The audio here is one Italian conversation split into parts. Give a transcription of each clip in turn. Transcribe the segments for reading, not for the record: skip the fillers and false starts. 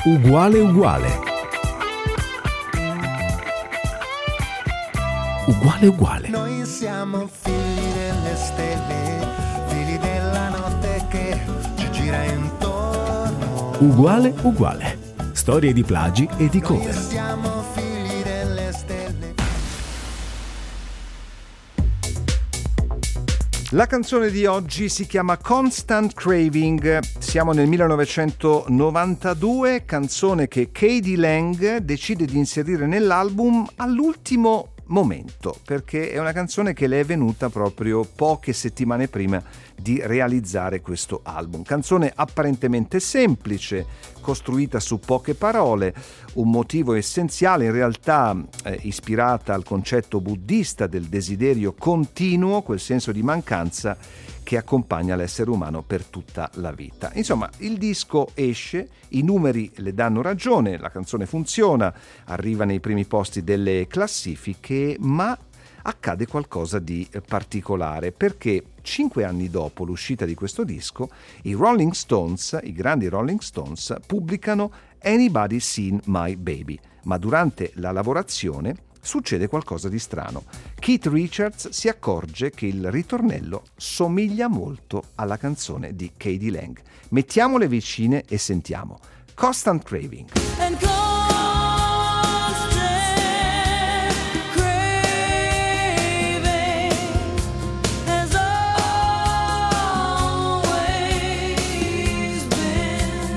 Uguale uguale. Uguale uguale. Noi siamo figli delle stelle, figli della notte che ci gira intorno. Uguale uguale. Storie di plagi e di Noi cover. siamo figli delle stelle. La canzone di oggi si chiama Constant Craving, siamo nel 1992, canzone che k.d. lang decide di inserire nell'album all'ultimo momento, perché è una canzone che le è venuta proprio poche settimane prima di realizzare questo album. Canzone apparentemente semplice, costruita su poche parole, un motivo essenziale, in realtà ispirata al concetto buddista del desiderio continuo, quel senso di mancanza che accompagna l'essere umano per tutta la vita. Insomma, il disco esce, i numeri le danno ragione, la canzone funziona, arriva nei primi posti delle classifiche, ma accade qualcosa di particolare, perché 5 anni dopo l'uscita di questo disco, i Rolling Stones, i grandi Rolling Stones, pubblicano Anybody Seen My Baby, ma durante la lavorazione succede qualcosa di strano. Keith Richards si accorge che il ritornello somiglia molto alla canzone di k.d. lang. Mettiamole vicine e sentiamo. Constant Craving. And constant craving has always been.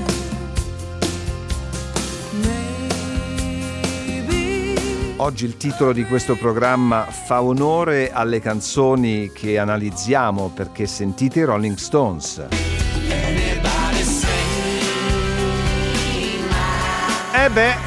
Maybe Oggi il titolo di questo programma fa onore alle canzoni che analizziamo, perché sentite i Rolling Stones. Beh,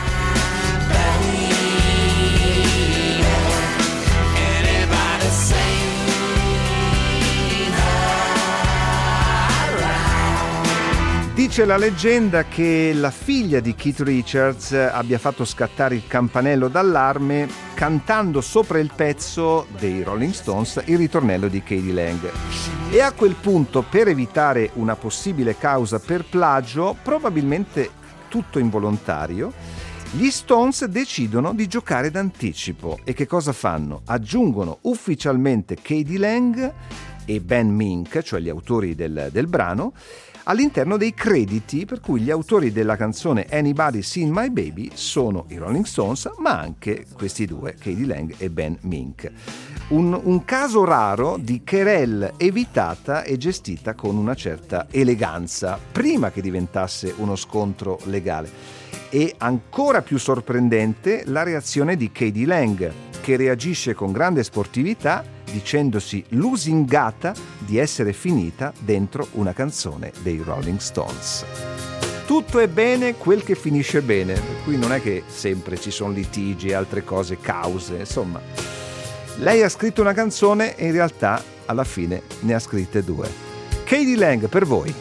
dice la leggenda che la figlia di Keith Richards abbia fatto scattare il campanello d'allarme cantando sopra il pezzo dei Rolling Stones il ritornello di k.d. lang. E a quel punto, per evitare una possibile causa per plagio, probabilmente tutto involontario, gli Stones decidono di giocare d'anticipo. E che cosa fanno? Aggiungono ufficialmente k.d. lang e Ben Mink, cioè gli autori del brano, all'interno dei crediti, per cui gli autori della canzone Anybody Seen My Baby sono i Rolling Stones, ma anche questi due, k.d. lang e Ben Mink. Un caso raro di querelle evitata e gestita con una certa eleganza, prima che diventasse uno scontro legale. E ancora più sorprendente la reazione di k.d. lang, che reagisce con grande sportività dicendosi lusingata di essere finita dentro una canzone dei Rolling Stones. Tutto è bene quel che finisce bene, per cui non è che sempre ci sono litigi e altre cose, cause, insomma. Lei ha scritto una canzone e in realtà alla fine ne ha scritte due. k.d. lang per voi.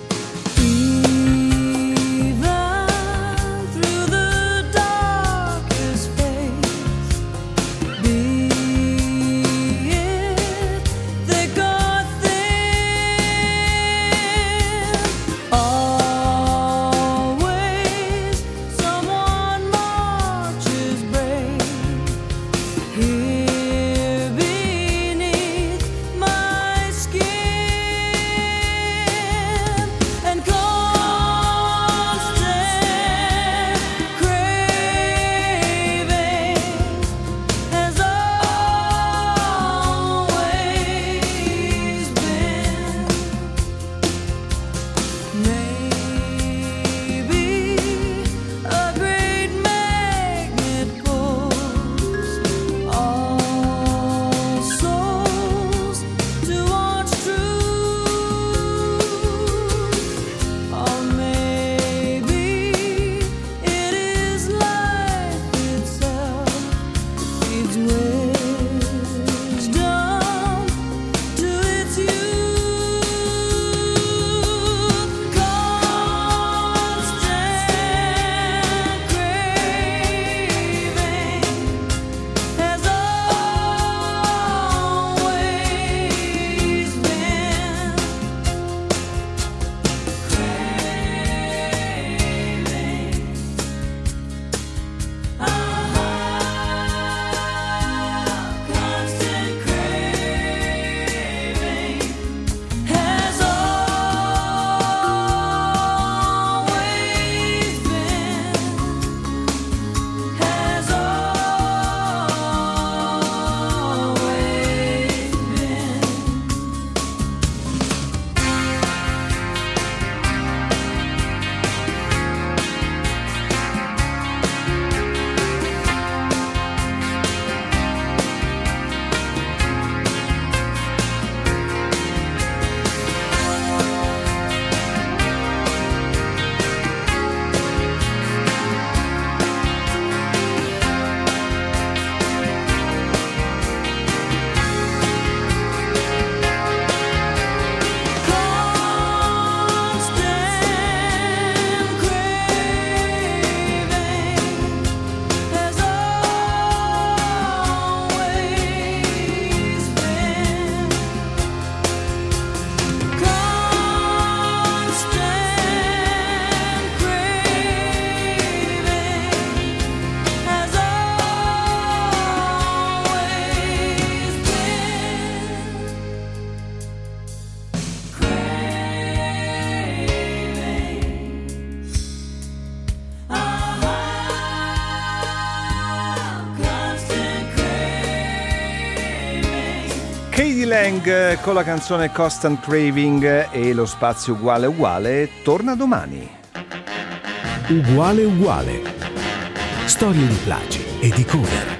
K.D. Lang con la canzone Constant Craving, e lo spazio uguale uguale torna domani. Uguale uguale. Storie di plagi e di cover.